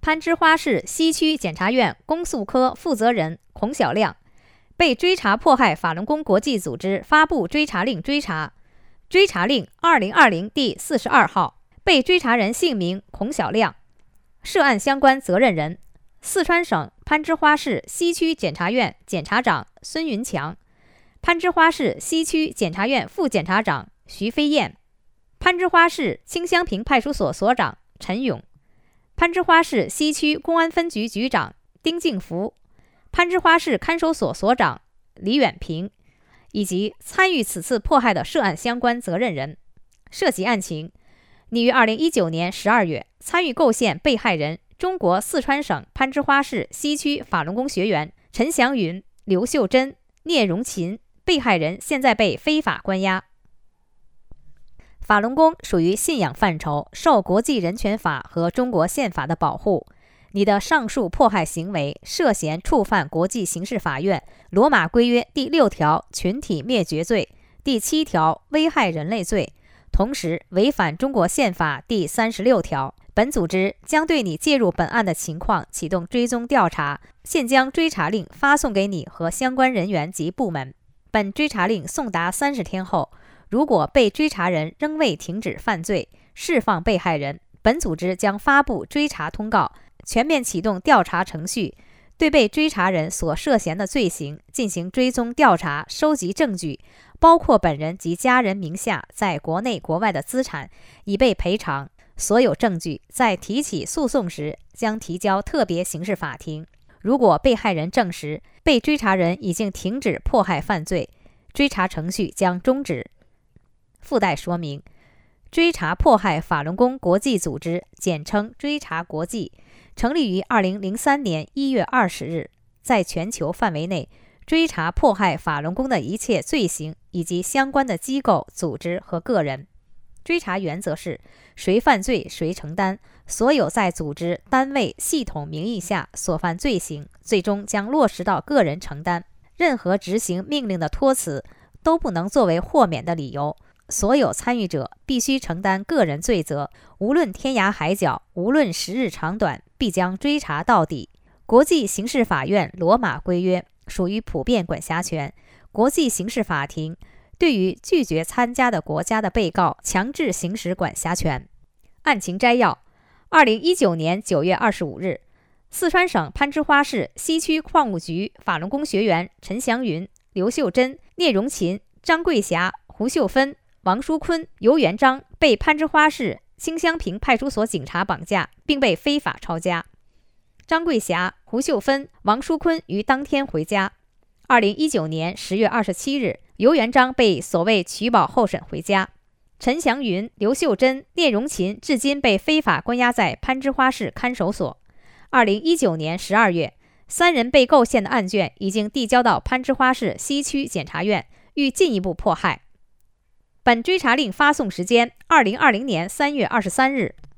攀枝花市西区检察院公诉科负责人孔晓亮被追查迫害法轮功国际组织发布追查令追查，追查令2020第42号，被追查人姓名孔晓亮，涉案相关责任人四川省攀枝花市西区检察院检察长孙云强，攀枝花市西区检察院副检察长徐飞燕，攀枝花市清香坪派出所所长陈勇，攀枝花市西区公安分局局长丁敬福，攀枝花市看守所所长李远平，以及参与此次迫害的涉案相关责任人。涉及案情，拟于2019年12月参与构陷被害人中国四川省攀枝花市西区法轮功学员陈祥云、刘秀珍、聂荣琴，被害人现在被非法关押。法轮功属于信仰范畴，受国际人权法和中国宪法的保护。你的上述迫害行为涉嫌触犯国际刑事法院罗马规约第6条群体灭绝罪、第7条危害人类罪，同时违反中国宪法第36条。本组织将对你介入本案的情况启动追踪调查，现将追查令发送给你和相关人员及部门。本追查令送达30天后，如果被追查人仍未停止犯罪，释放被害人，本组织将发布追查通告，全面启动调查程序，对被追查人所涉嫌的罪行进行追踪调查，收集证据，包括本人及家人名下在国内国外的资产，以备赔偿。所有证据在提起诉讼时将提交特别刑事法庭。如果被害人证实被追查人已经停止迫害犯罪，追查程序将终止。附带说明：追查迫害法轮功国际组织，简称追查国际，成立于2003年1月20日，在全球范围内追查迫害法轮功的一切罪行以及相关的机构、组织和个人。追查原则是谁犯罪谁承担，所有在组织、单位、系统名义下所犯罪行，最终将落实到个人承担。任何执行命令的托辞都不能作为豁免的理由。所有参与者必须承担个人罪责，无论天涯海角，无论时日长短，必将追查到底。国际刑事法院罗马规约属于普遍管辖权，国际刑事法庭对于拒绝参加的国家的被告强制行使管辖权。案情摘要：2019年9月25日，四川省攀枝花市西区矿务局法轮功学员陈祥云、刘秀珍、聂荣琴、张桂霞、胡秀芬、王书坤、尤元章被攀枝花市清香坪派出所警察绑架，并被非法抄家。张桂霞、胡秀芬、王书坤于当天回家。2019年10月27日，尤元章被所谓取保候审回家。陈祥云、刘秀珍、聂荣琴至今被非法关押在攀枝花市看守所。2019年12月，3人被构陷的案卷已经递交到攀枝花市西区检察院，欲进一步迫害。本追查令发送时间：2020年3月23日。